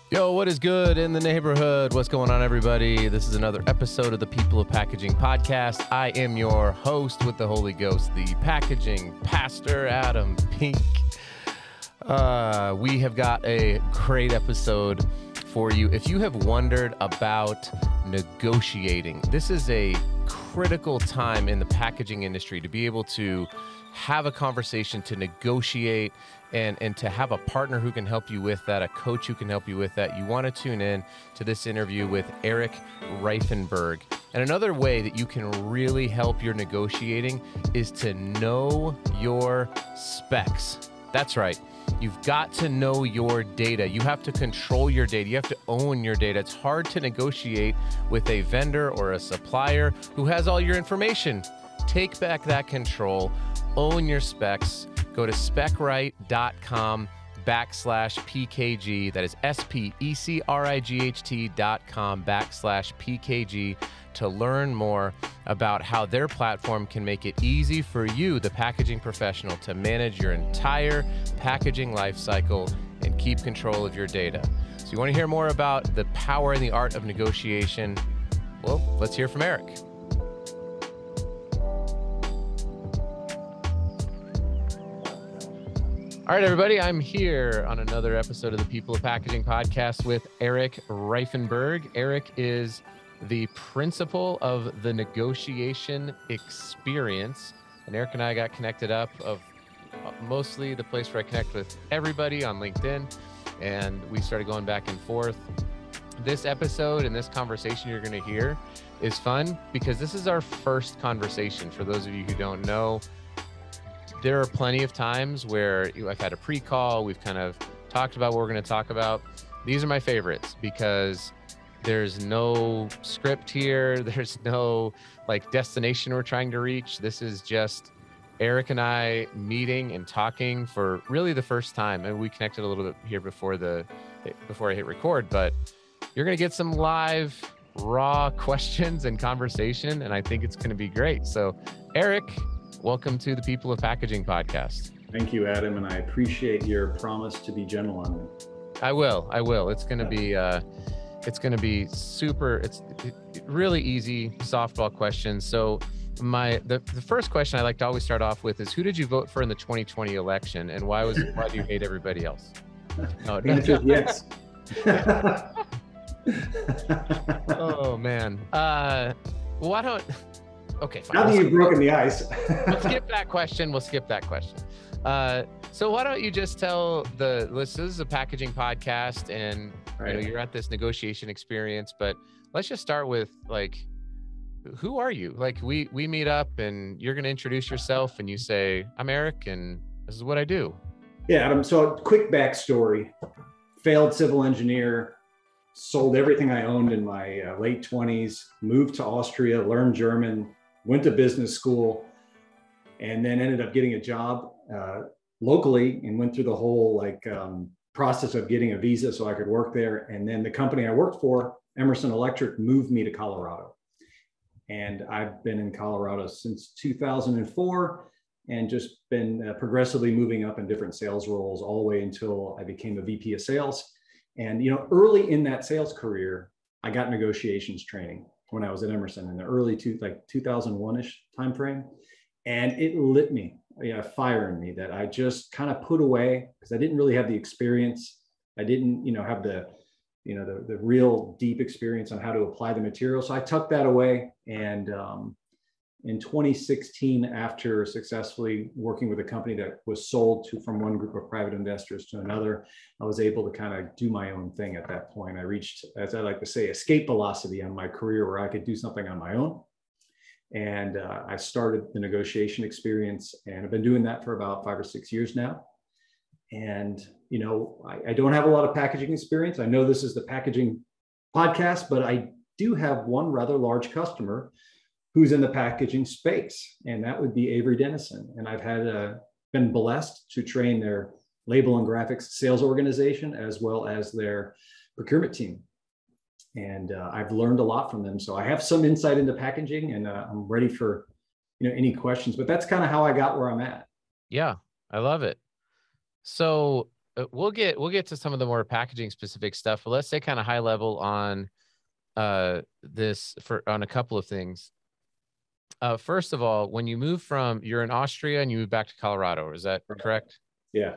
Yo, what is good in the neighborhood? What's going on, everybody? This is another episode of the People of Packaging podcast. I am your host with the Holy Ghost, the packaging pastor, Adam Pink. We have got a great episode for you. If you have wondered about negotiating, this is a critical time in the packaging industry to be able to have a conversation, to negotiate, and to have a partner who can help you with that, a coach who can help you with that. You want to tune in to this interview with Eric Reifenberg. And another way that you can really help your negotiating is to know your specs. That's right. You've got to know your data. You have to control your data. You have to own your data. It's hard to negotiate with a vendor or a supplier who has all your information. Take back that control. Own your specs. Go to specwright.com/PKG. That is SPECRIGHT.com/PKG to learn more about how their platform can make it easy for you, the packaging professional, to manage your entire packaging life cycle and keep control of your data. So you want to hear more about the power and the art of negotiation? Well, let's hear from Eric. All right, everybody, I'm here on another episode of the People of Packaging podcast with Eric Reifenberg. Eric is the principal of the Negotiation Experience. And Eric and I got connected up of mostly the place where I connect with everybody on LinkedIn. And we started going back and forth. This episode and this conversation you're going to hear is fun because this is our first conversation. For those of you who don't know, there are plenty of times where I've had a pre-call, we've kind of talked about what we're going to talk about. These are my favorites because there's no script here. There's no destination we're trying to reach. This is just Eric and I meeting and talking for really the first time. And we connected a little bit here before I hit record, but you're going to get some live, raw questions and conversation. And I think it's going to be great. So Eric, welcome to the People of Packaging podcast. Thank you, Adam, and I appreciate your promise to be gentle on me. I will. It's going to be super. It's really easy softball questions. So the first question I like to always start off with is, who did you vote for in the 2020 election, and why do you hate everybody else? No, the answer is yes. Oh man. Why don't? Okay, fine. Now that you've broken the ice. We'll skip that question. So why don't you just tell this is a packaging podcast and right. You're at this negotiation experience, but let's just start with who are you? We meet up and you're going to introduce yourself and you say, I'm Eric and this is what I do. Yeah, Adam. So quick backstory, failed civil engineer, sold everything I owned in my late 20s, moved to Austria, learned German, went to business school, and then ended up getting a job locally and went through the whole process of getting a visa so I could work there. And then the company I worked for, Emerson Electric, moved me to Colorado. And I've been in Colorado since 2004 and just been progressively moving up in different sales roles all the way until I became a VP of sales. And early in that sales career, I got negotiations training when I was at Emerson in the early 2001-ish timeframe. And it lit me, a fire in me that I just kind of put away because I didn't really have the experience. I didn't, have the real deep experience on how to apply the material. So I tucked that away. And in 2016, after successfully working with a company that was sold from one group of private investors to another, I was able to kind of do my own thing at that point. I reached, as I like to say, escape velocity on my career where I could do something on my own. And I started the negotiation experience, and I've been doing that for about 5 or 6 years now. And, I don't have a lot of packaging experience. I know this is the packaging podcast, but I do have one rather large customer who's in the packaging space, and that would be Avery Dennison. And I've been blessed to train their label and graphics sales organization as well as their procurement team. And I've learned a lot from them. So I have some insight into packaging, and I'm ready for any questions. But that's kind of how I got where I'm at. Yeah, I love it. So we'll get to some of the more packaging specific stuff, but let's say kind of high level on this on a couple of things. First of all, when you move you're in Austria and you move back to Colorado, is that correct? Yeah.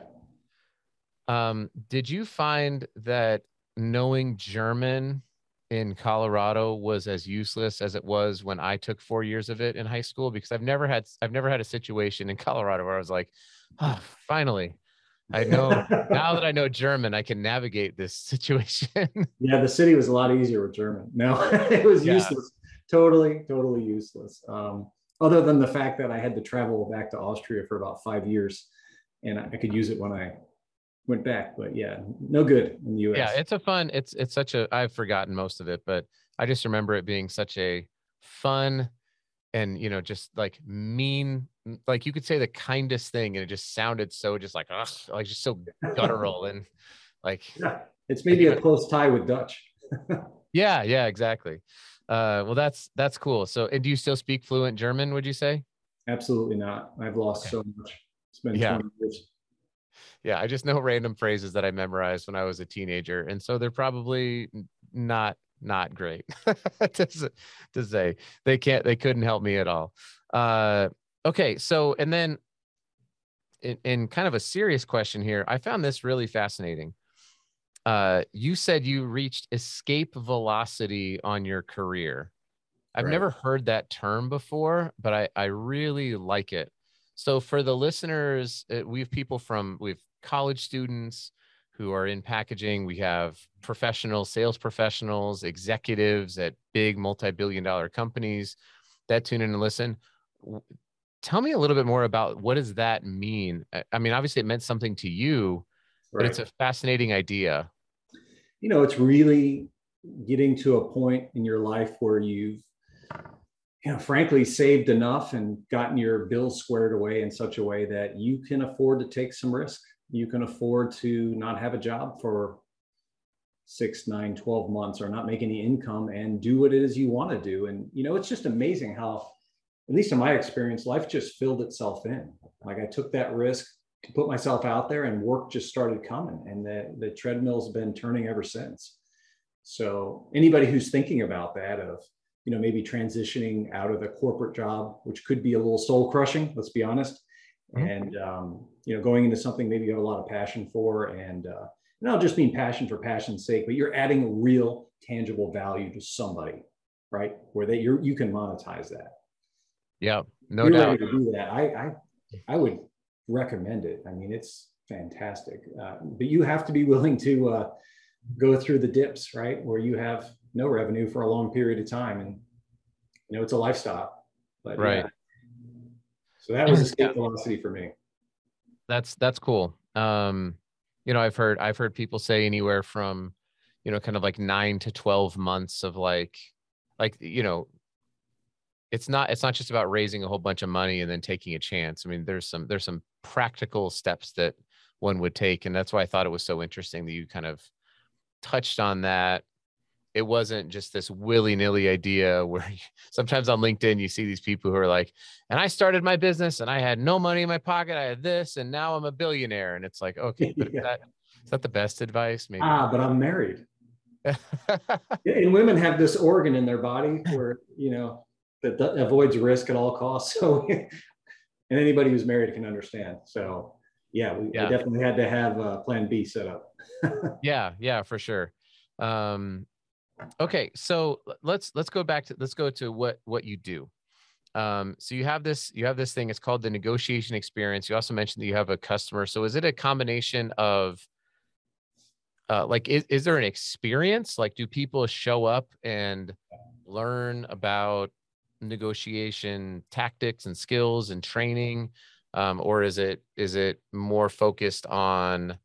Did you find that knowing German in Colorado was as useless as it was when I took 4 years of it in high school? Because I've never had a situation in Colorado where I was like, oh, finally, I know now that I know German, I can navigate this situation. Yeah, the city was a lot easier with German. No, it was useless. Totally useless. Other than the fact that I had to travel back to Austria for about 5 years, and I could use it when I went back. But yeah, no good in the US. Yeah, it's such a, I've forgotten most of it, but I just remember it being such a fun and, just like mean, like you could say the kindest thing and it just sounded so just like, ugh, like just so guttural and like. Yeah, it's maybe a close tie with Dutch. Yeah, exactly. Well, that's cool. So, and do you still speak fluent German, would you say? Absolutely not. I've lost so much. It's been 20 years. Yeah, I just know random phrases that I memorized when I was a teenager, and so they're probably not great to say. They couldn't help me at all. Okay, so and then in kind of a serious question here, I found this really fascinating. You said you reached escape velocity on your career. I've never heard that term before, but I really like it. So for the listeners, we have college students who are in packaging. We have sales professionals, executives at big multi-billion-dollar companies that tune in and listen. Tell me a little bit more about what does that mean? I mean, obviously it meant something to you, but it's a fascinating idea. It's really getting to a point in your life where you've, frankly, saved enough and gotten your bills squared away in such a way that you can afford to take some risk. You can afford to not have a job for 6, 9, 12 months or not make any income and do what it is you want to do. And, it's just amazing how, at least in my experience, life just filled itself in. Like I took that risk to put myself out there and work just started coming, and the treadmill's been turning ever since. So anybody who's thinking about that of, maybe transitioning out of the corporate job, which could be a little soul crushing, let's be honest. Mm-hmm. And, going into something maybe you have a lot of passion for, and not just mean passion for passion's sake, but you're adding real tangible value to somebody, right? Where you can monetize that. Yeah, no doubt. To do that. I would recommend it. I mean, it's fantastic, but you have to be willing to go through the dips, right? Where you have no revenue for a long period of time, and it's a lifestyle. But right. So that was escape velocity for me. That's cool. I've heard people say anywhere from, kind of like 9 to 12 months of like, it's not just about raising a whole bunch of money and then taking a chance. I mean, there's some practical steps that one would take. And that's why I thought it was so interesting that you kind of touched on that. It wasn't just this willy-nilly idea where sometimes on LinkedIn, you see these people who are like, and I started my business and I had no money in my pocket. I had this, and now I'm a billionaire. And it's like, okay, but is that the best advice? Maybe. But I'm married. And women have this organ in their body where, that avoids risk at all costs. So, and anybody who's married can understand. So I definitely had to have a plan B set up. Yeah, for sure. Okay, so let's go to what you do. So you have this thing, it's called the negotiation experience. You also mentioned that you have a customer. So is it a combination of is there an experience? Like, do people show up and learn about negotiation tactics and skills and training? Or is it more focused on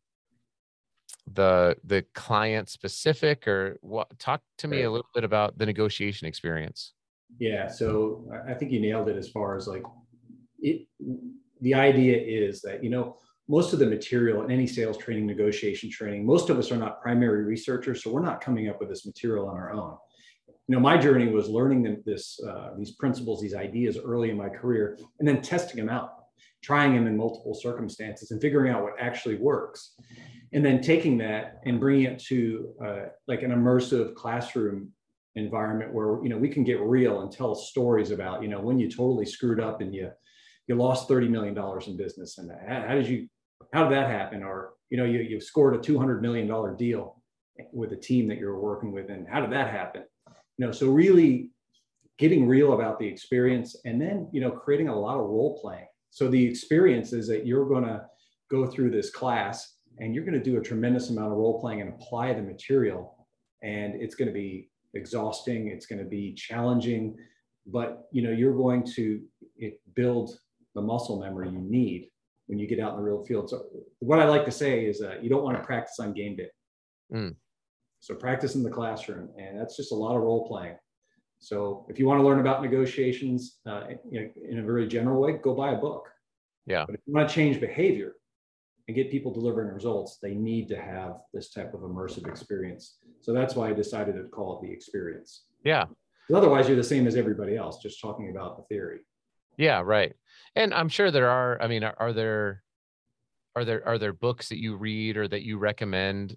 the client specific, or what? Talk to me a little bit about the negotiation experience. Yeah. So I think you nailed it as far as like it. The idea is that, most of the material in any sales training, negotiation training, most of us are not primary researchers. So we're not coming up with this material on our own. My journey was learning these principles, these ideas early in my career, and then testing them out. trying them in multiple circumstances and figuring out what actually works. And then taking that and bringing it to like an immersive classroom environment where, you know, we can get real and tell stories about, you know, when you totally screwed up and you lost $30 million in business. And how did that happen? Or, you know, you scored a $200 million deal with a team that you're working with, and how did that happen? You know, so really getting real about the experience, and then, you know, creating a lot of role playing. So the experience is that you're going to go through this class and you're going to do a tremendous amount of role playing and apply the material. And it's going to be exhausting. It's going to be challenging, but, you know, you're going to build the muscle memory you need when you get out in the real field. So what I like to say is you don't want to practice on game day. So practice in the classroom, and that's just a lot of role playing. So if you want to learn about negotiations you know, in a very general way, go buy a book. Yeah. But if you want to change behavior and get people delivering results, they need to have this type of immersive experience. So that's why I decided to call it the experience. Yeah. Otherwise, you're the same as everybody else, just talking about the theory. Yeah, right. And I'm sure there are, I mean, are there books that you read or that you recommend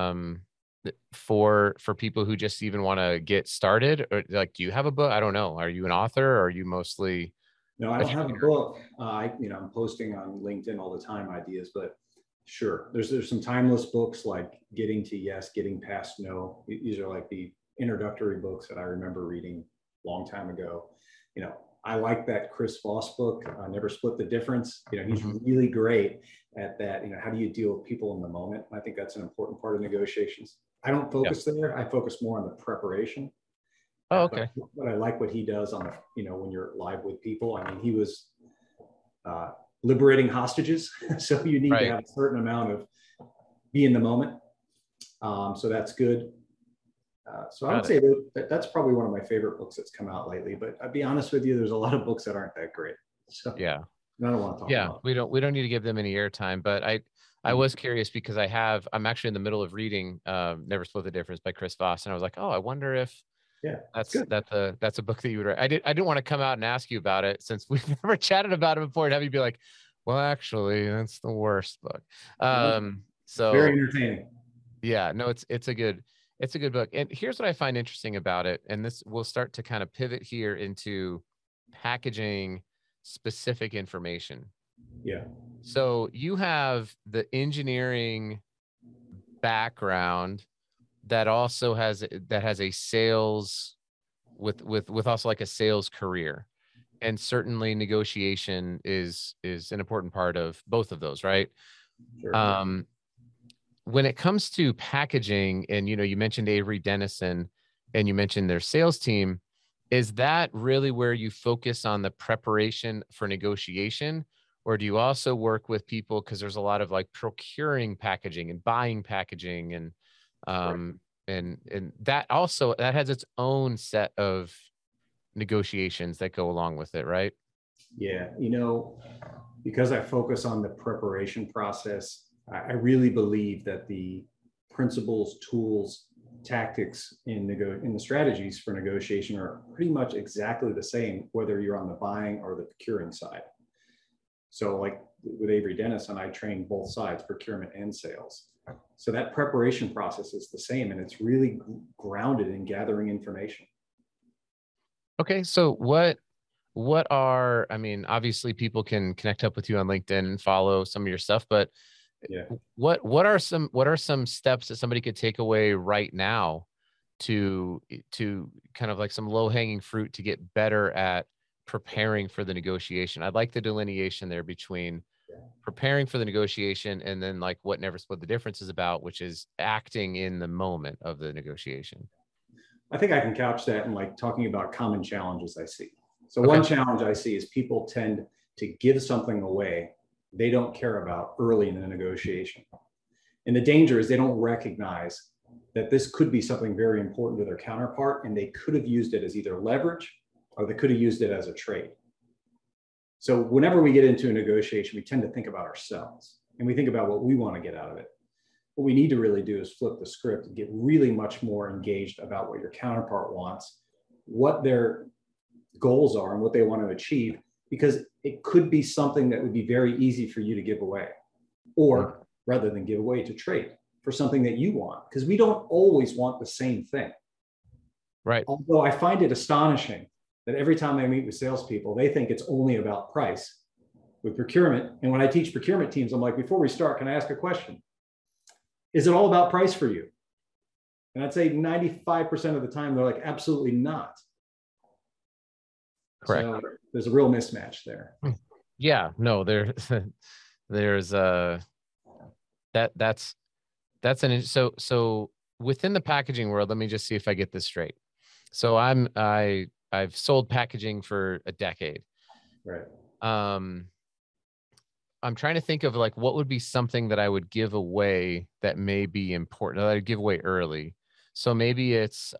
for people who just even want to get started? Or like, do you have a book? I don't know. Are you an author, or are you mostly? No, I don't have a book. You know, I'm posting on LinkedIn all the time ideas, but sure, there's some timeless books like Getting to Yes, Getting Past No. These are like the introductory books that I remember reading a long time ago. You know, I like that Chris Voss book, Never Split the Difference. You know, he's really great at that. You know, how do you deal with people in the moment? I think that's an important part of negotiations. I don't focus there. I focus more on the preparation. Oh, okay. But I like what he does on the, you know, when you're live with people. I mean, he was liberating hostages. So you need to have a certain amount of be in the moment. So that's good. So I would say that's probably one of my favorite books that's come out lately, but I'll be honest with you, there's a lot of books that aren't that great. So yeah, I don't want to talk about it. We don't need to give them any airtime, but I was curious because I'm actually in the middle of reading Never Split the Difference by Chris Voss. And I was like, oh, I wonder if that's a book that you would write. I didn't want to come out and ask you about it since we've never chatted about it before and have you be like, well, actually, that's the worst book. So very entertaining. Yeah, no, it's a good book. And here's what I find interesting about it. And this will start to kind of pivot here into packaging specific information. Yeah. So you have the engineering background that also has a sales with also like a sales career. And certainly negotiation is an important part of both of those, right? Sure. When it comes to packaging, and you know, you mentioned Avery Dennison and you mentioned their sales team, is that really where you focus on the preparation for negotiation? Or do you also work with people, because there's a lot of like procuring packaging and buying packaging and that also that has its own set of negotiations that go along with it, right? Yeah, you know, because I focus on the preparation process, I really believe that the principles, tools, tactics in the strategies for negotiation are pretty much exactly the same, whether you're on the buying or the procuring side. So like with Avery Dennison, I train both sides, procurement and sales. So that preparation process is the same, and it's really grounded in gathering information. Okay, so what are, I mean, obviously people can connect up with you on LinkedIn and follow some of your stuff, but what are some steps that somebody could take away right now to kind of like some low-hanging fruit to get better at preparing for the negotiation? I'd like the delineation there between preparing for the negotiation and then like what Never Split the Difference is about, which is acting in the moment of the negotiation. I think I can couch that in like talking about common challenges I see. So one challenge I see is people tend to give something away they don't care about early in the negotiation. And the danger is they don't recognize that this could be something very important to their counterpart, and they could have used it as either leverage or they could have used it as a trade. So whenever we get into a negotiation, we tend to think about ourselves and we think about what we want to get out of it. What we need to really do is flip the script and get really much more engaged about what your counterpart wants, what their goals are and what they want to achieve, because it could be something that would be very easy for you to give away, or rather than give away, to trade for something that you want, because we don't always want the same thing. Right. Although I find it astonishing that every time I meet with salespeople, they think it's only about price with procurement. And when I teach procurement teams, I'm like, before we start, can I ask a question? Is it all about price for you? And I'd say 95% of the time, they're like, absolutely not. Correct. So there's a real mismatch there. Yeah, no, there's so within the packaging world, let me just see if I get this straight. So I've sold packaging for a decade. Right. I'm trying to think of like what would be something that I would give away that may be important, that I'd give away early. So maybe it's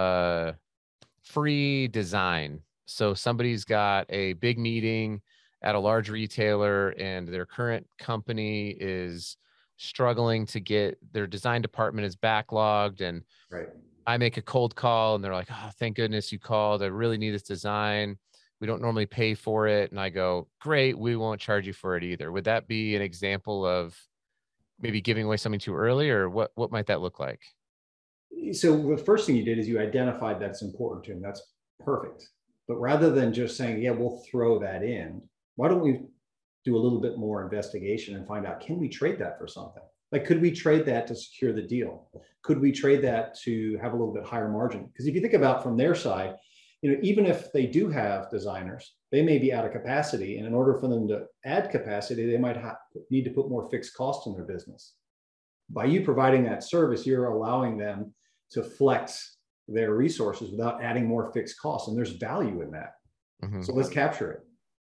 free design. So somebody's got a big meeting at a large retailer and their current company is struggling to get their design department is backlogged, and right. I make a cold call and they're like, oh, thank goodness you called. I really need this design. We don't normally pay for it. And I go, great, we won't charge you for it either. Would that be an example of maybe giving away something too early, or what might that look like? So the first thing you did is you identified that's important to him. That's perfect. But rather than just saying, yeah, we'll throw that in, why don't we do a little bit more investigation and find out, can we trade that for something? Like, could we trade that to secure the deal? Could we trade that to have a little bit higher margin? Because if you think about from their side, even if they do have designers, they may be out of capacity. And in order for them to add capacity, they might need to put more fixed costs in their business. By you providing that service, you're allowing them to flex their resources without adding more fixed costs. And there's value in that. Mm-hmm. So let's capture it.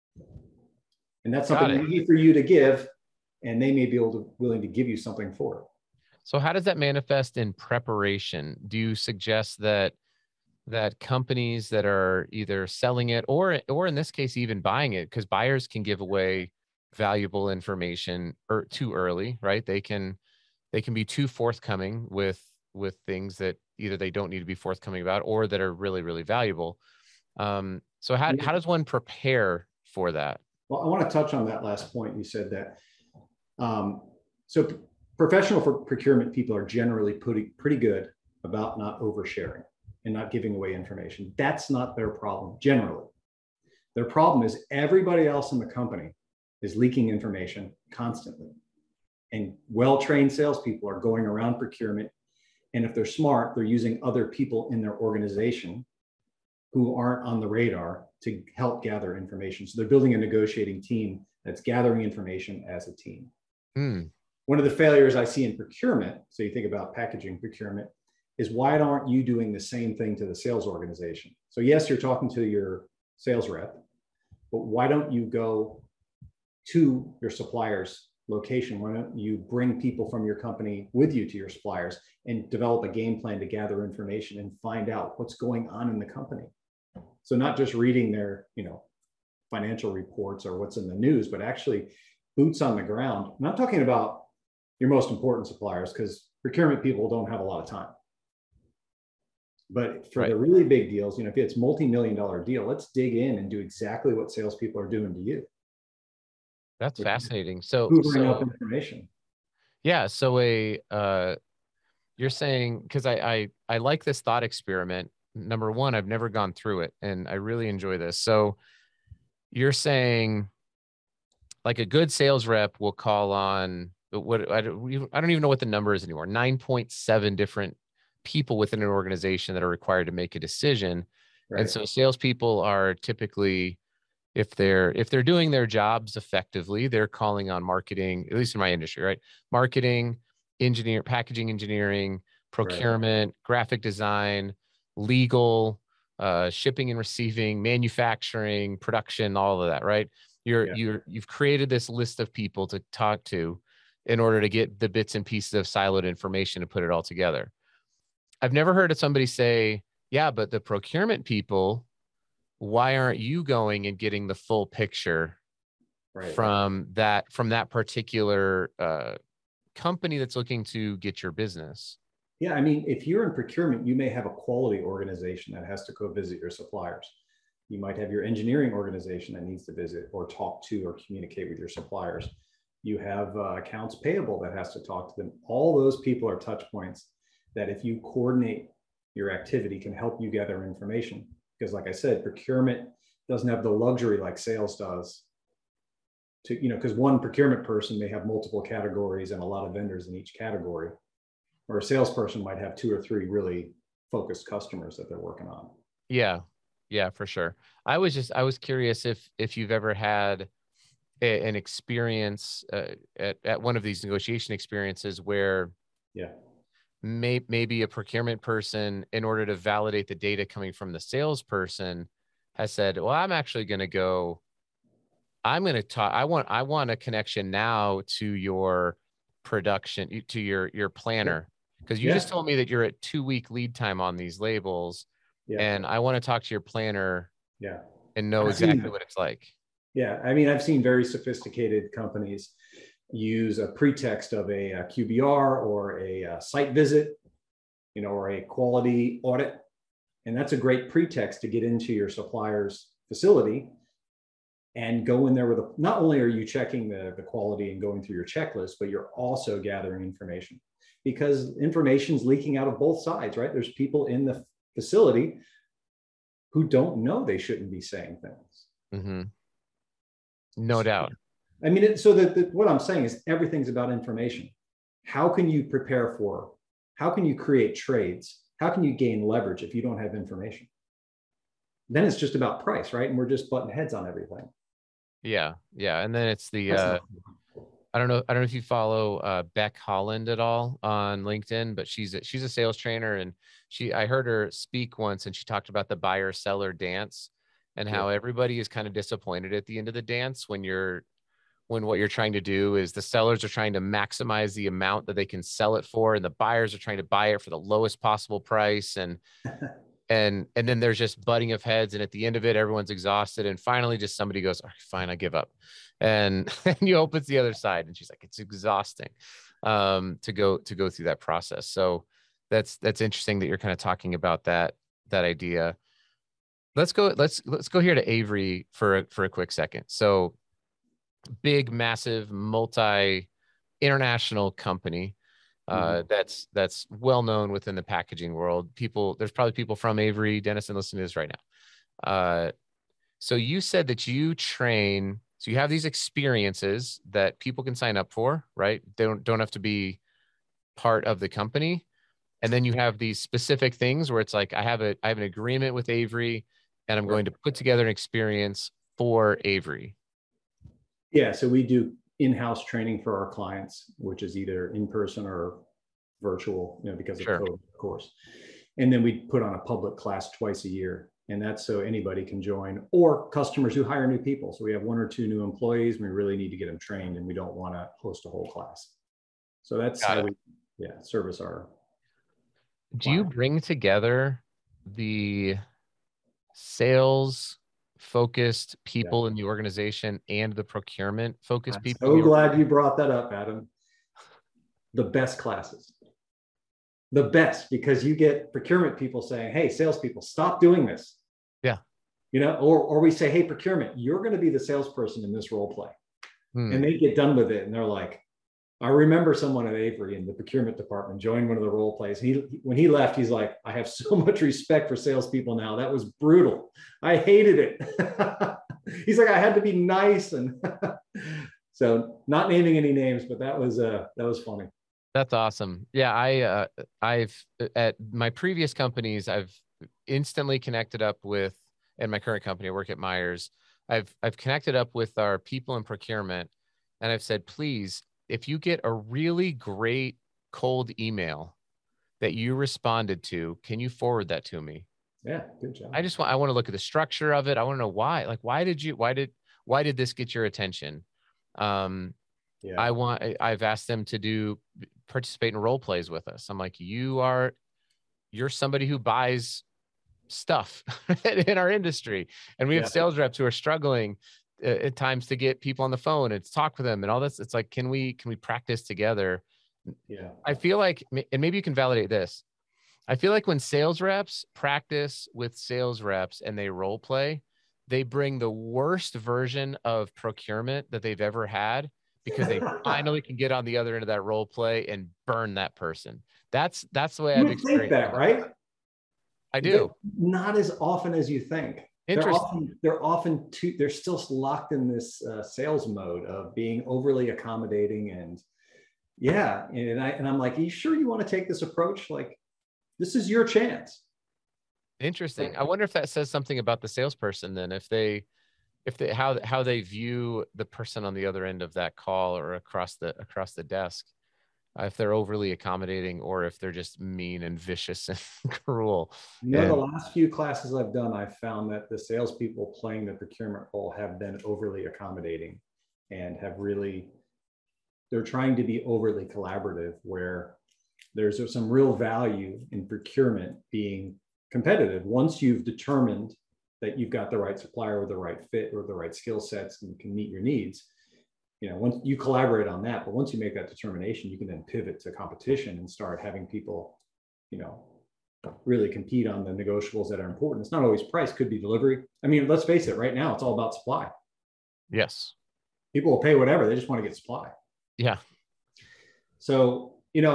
And that's something easy for you to give, and they may be willing to give you something for it. So how does that manifest in preparation? Do you suggest that companies that are either selling it or in this case, even buying it, because buyers can give away valuable information too early, right? They can be too forthcoming with things that either they don't need to be forthcoming about or that are really, really valuable. So how does one prepare for that? Well, I want to touch on that last point. You said that. So professional procurement people are generally pretty good about not oversharing and not giving away information. That's not their problem generally. Their problem is everybody else in the company is leaking information constantly. And well-trained salespeople are going around procurement. And if they're smart, they're using other people in their organization who aren't on the radar to help gather information. So they're building a negotiating team that's gathering information as a team. One of the failures I see in procurement, so you think about packaging procurement, is why aren't you doing the same thing to the sales organization? So yes, you're talking to your sales rep, but why don't you go to your supplier's location? Why don't you bring people from your company with you to your suppliers and develop a game plan to gather information and find out what's going on in the company? So not just reading their, financial reports or what's in the news, but actually boots on the ground. And I'm talking about your most important suppliers, because procurement people don't have a lot of time. But for the really big deals, if it's multi-million-dollar deal, let's dig in and do exactly what salespeople are doing to you. That's fascinating. So hoovering up information. Yeah. So you're saying, because I like this thought experiment. Number one, I've never gone through it, and I really enjoy this. So you're saying, like, a good sales rep will call on what I don't even know what the number is anymore. 9.7 different people within an organization that are required to make a decision. Right. And so salespeople are typically, if they're doing their jobs effectively, they're calling on marketing, at least in my industry, right? Marketing, packaging engineering, procurement, graphic design, legal, shipping and receiving, manufacturing, production, all of that, right? You've created this list of people to talk to in order to get the bits and pieces of siloed information and put it all together. I've never heard of somebody say, yeah, but the procurement people, why aren't you going and getting the full picture from that particular company that's looking to get your business? Yeah, I mean, if you're in procurement, you may have a quality organization that has to go visit your suppliers. You might have your engineering organization that needs to visit or talk to or communicate with your suppliers. You have accounts payable that has to talk to them. All those people are touch points that if you coordinate your activity can help you gather information. Because like I said, procurement doesn't have the luxury like sales does to, because one procurement person may have multiple categories and a lot of vendors in each category, or a salesperson might have 2 or 3 really focused customers that they're working on. Yeah, for sure. I was curious if you've ever had an experience at one of these negotiation experiences where maybe a procurement person, in order to validate the data coming from the salesperson, has said, well, I'm actually going to go, I'm going to talk, I want a connection now to your production, to your planner. Because you just told me that you're at 2-week lead time on these labels. And I want to talk to your planner and know exactly what it's like. Yeah. I mean, I've seen very sophisticated companies use a pretext of a QBR or a site visit, or a quality audit. And that's a great pretext to get into your supplier's facility and go in there with not only are you checking the quality and going through your checklist, but you're also gathering information, because information's leaking out of both sides, right? There's people in the facility who don't know they shouldn't be saying things. Mm-hmm. No doubt. I mean, what I'm saying is everything's about information. How can you prepare for, how can you create trades? How can you gain leverage if you don't have information? Then it's just about price, right? And we're just butting heads on everything. Yeah. And then it's I don't know if you follow Beck Holland at all on LinkedIn, but she's a sales trainer, and I heard her speak once, and she talked about the buyer seller dance and how everybody is kind of disappointed at the end of the dance when what you're trying to do is the sellers are trying to maximize the amount that they can sell it for, and the buyers are trying to buy it for the lowest possible price. And then there's just butting of heads. And at the end of it, everyone's exhausted. And finally, just somebody goes, all right, fine, I give up. And you hope it's the other side. And she's like, it's exhausting to go through that process. So that's interesting that you're kind of talking about that idea. Let's go here to Avery for a quick second. So big, massive, international company. That's well known within the packaging world. There's probably people from Avery Dennison listening to this right now. So you said that you train, so you have these experiences that people can sign up for, right? They don't have to be part of the company. And then you have these specific things where it's like, I have an agreement with Avery, and I'm going to put together an experience for Avery. Yeah. So we do in-house training for our clients, which is either in person or virtual, because of COVID, of course. And then we put on a public class twice a year, and that's so anybody can join, or customers who hire new people. So we have 1 or 2 new employees, and we really need to get them trained, and we don't want to host a whole class. So that's how we service our clients. Do you bring together the sales focused people in the organization and the procurement focused people? So glad you brought that up, Adam. The best classes, the best, because you get procurement people saying, hey, salespeople, stop doing this. Yeah. Or we say, hey, procurement, you're going to be the salesperson in this role play. And they get done with it. And they're like, I remember someone at Avery in the procurement department joined one of the role plays. When he left, he's like, I have so much respect for salespeople now. That was brutal. I hated it. He's like, I had to be nice. And so, not naming any names, but that was funny. That's awesome. Yeah. I've at my previous companies, I've instantly connected up with, and my current company, I work at Myers. I've connected up with our people in procurement, and I've said, please, if you get a really great cold email that you responded to, can you forward that to me? Yeah, good job. I want to look at the structure of it. I want to know why. Like, why did this get your attention? I've asked them to participate in role plays with us. I'm like, you're somebody who buys stuff in our industry, and we have sales reps who are struggling at times to get people on the phone and to talk with them and all this. It's like, can we practice together? Yeah. I feel like, and maybe you can validate this, I feel like when sales reps practice with sales reps and they role play, they bring the worst version of procurement that they've ever had because they finally can get on the other end of that role play and burn that person. That's the way You I've would think experienced that, it. right? I do. Not as often as you think. Interesting. They're still locked in this sales mode of being overly accommodating, and yeah. And I'm like, are you sure you want to take this approach? Like, this is your chance. Interesting. I wonder if that says something about the salesperson then, if they how they view the person on the other end of that call or across the desk, if they're overly accommodating or if they're just mean and vicious and cruel. The last few classes I've done, I've found that the salespeople playing the procurement role have been overly accommodating and they're trying to be overly collaborative, where there's some real value in procurement being competitive. Once you've determined that you've got the right supplier with the right fit or the right skill sets and can meet your needs, once you collaborate on that, but once you make that determination, you can then pivot to competition and start having people, really compete on the negotiables that are important. It's not always price, could be delivery. I mean, let's face it, right now, it's all about supply. Yes. People will pay whatever, they just want to get supply. Yeah. So,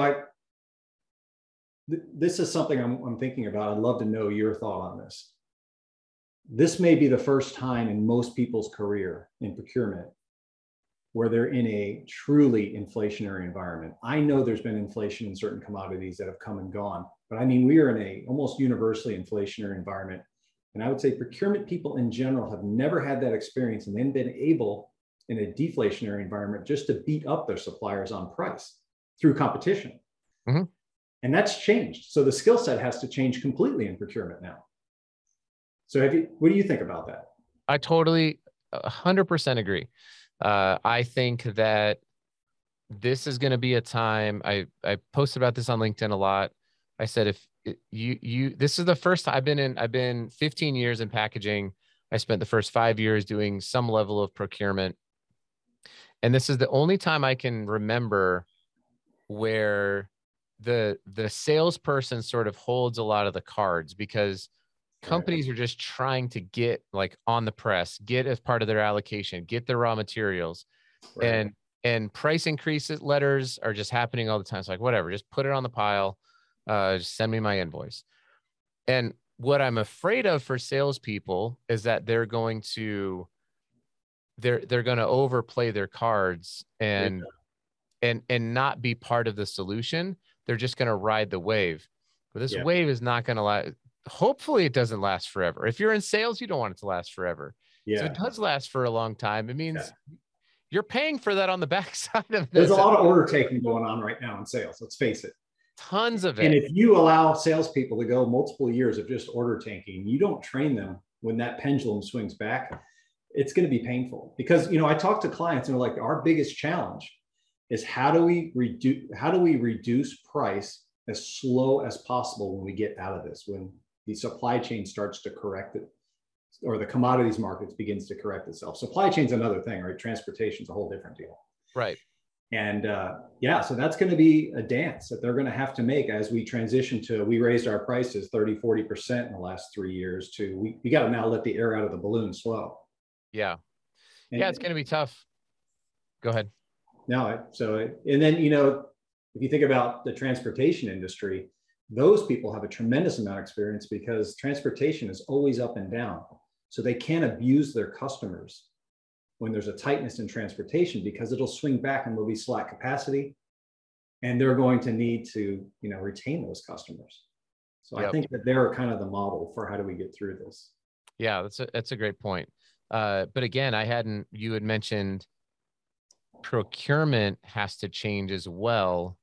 this is something I'm thinking about. I'd love to know your thought on this. This may be the first time in most people's career in procurement where they're in a truly inflationary environment. I know there's been inflation in certain commodities that have come and gone, but I mean, we are in a almost universally inflationary environment. And I would say procurement people in general have never had that experience and then been able in a deflationary environment just to beat up their suppliers on price through competition. Mm-hmm. And that's changed. So the skill set has to change completely in procurement now. So what do you think about that? I totally 100% agree. I think that this is going to be a time, I posted about this on LinkedIn a lot. I said, if this is the first time I've been 15 years in packaging. I spent the first 5 years doing some level of procurement. And this is the only time I can remember where the salesperson sort of holds a lot of the cards, because companies are just trying to get like on the press, get as part of their allocation, get their raw materials. Right. And price increases letters are just happening all the time. It's like, whatever, just put it on the pile. Just send me my invoice. And what I'm afraid of for salespeople is that they're going to overplay their cards and not be part of the solution. They're just going to ride the wave. But this wave is not going to last. Hopefully it doesn't last forever. If you're in sales, you don't want it to last forever. Yeah. So if it does last for a long time, it means you're paying for that on the backside of this. There's a lot of order taking going on right now in sales. Let's face it. Tons of it. And if you allow salespeople to go multiple years of just order taking, you don't train them when that pendulum swings back, it's going to be painful. Because, I talk to clients and they're like, our biggest challenge is how do we reduce price as slow as possible when we get out of this, when the supply chain starts to correct it, or the commodities markets begins to correct itself. Supply chain's another thing, right? Transportation's a whole different deal. Right. And so that's going to be a dance that they're going to have to make as we transition to, we raised our prices 30, 40% in the last 3 years to, we got to now let the air out of the balloon slow. Yeah. It's going to be tough. Go ahead. And then, if you think about the transportation industry, those people have a tremendous amount of experience because transportation is always up and down. So they can't abuse their customers when there's a tightness in transportation, because it'll swing back and there'll be slack capacity, and they're going to need to, retain those customers. So I think that they're kind of the model for how do we get through this. Yeah, that's a great point. But again, you had mentioned procurement has to change as well.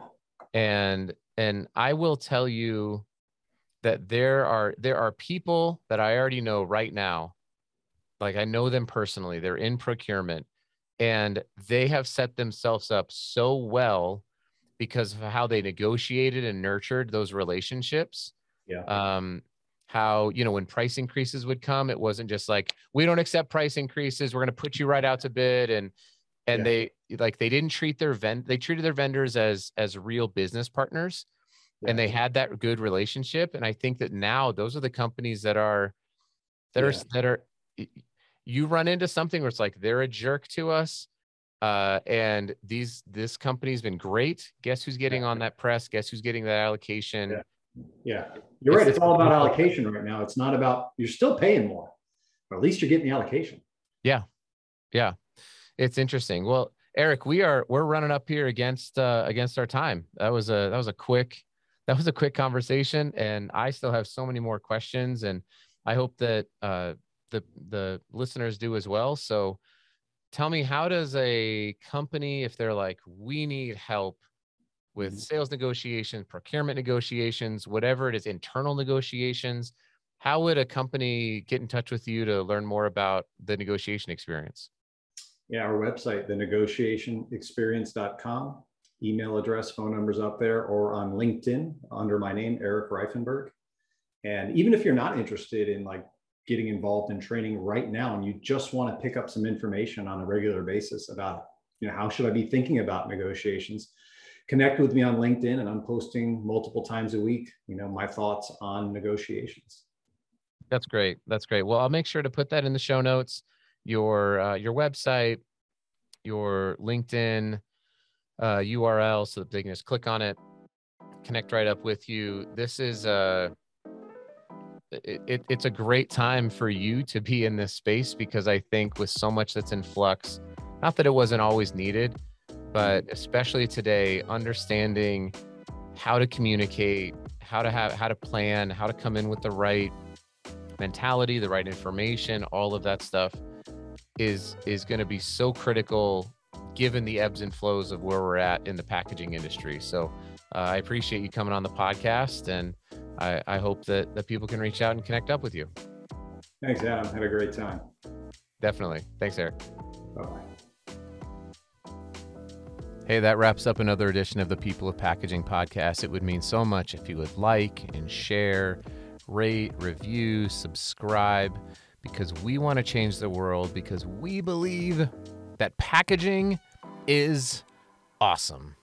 And I will tell you that there are people that I already know right now. Like, I know them personally. They're in procurement and they have set themselves up so well because of how they negotiated and nurtured those relationships. Yeah. How, when price increases would come, it wasn't just like, we don't accept price increases, we're going to put you right out to bid. And they didn't treat they treated their vendors as real business partners. And they had that good relationship. And I think that now those are the companies that are you run into something where it's like they're a jerk to us, and this company's been great. Guess who's getting on that press? Guess who's getting that allocation? Yeah, you're right. It's all about allocation right now. It's not about, you're still paying more, but at least you're getting the allocation. Yeah, it's interesting. Well, Eric, we're running up here against our time. That was a quick conversation, and I still have so many more questions, and I hope that the listeners do as well. So tell me, how does a company, if they're like, we need help with sales negotiations, procurement negotiations, whatever it is, internal negotiations, how would a company get in touch with you to learn more about the negotiation experience? Yeah, our website, thenegotiationexperience.com, email address, phone numbers up there, or on LinkedIn under my name, Eric Reifenberg. And even if you're not interested in like getting involved in training right now, and you just want to pick up some information on a regular basis about, how should I be thinking about negotiations, connect with me on LinkedIn, and I'm posting multiple times a week, my thoughts on negotiations. That's great. Well, I'll make sure to put that in the show notes, your website, your LinkedIn URL, so that they can just click on it, connect right up with you. This is it's a great time for you to be in this space, because I think with so much that's in flux, not that it wasn't always needed, but especially today, understanding how to communicate, how to plan, how to come in with the right mentality, the right information, all of that stuff is going to be so critical given the ebbs and flows of where we're at in the packaging industry. So I appreciate you coming on the podcast, and I hope that people can reach out and connect up with you. Thanks, Adam. Had a great time. Definitely. Thanks, Eric. Bye-bye. Hey, that wraps up another edition of the People of Packaging podcast. It would mean so much if you would like and share, rate, review, subscribe, because we want to change the world, because we believe that packaging is awesome.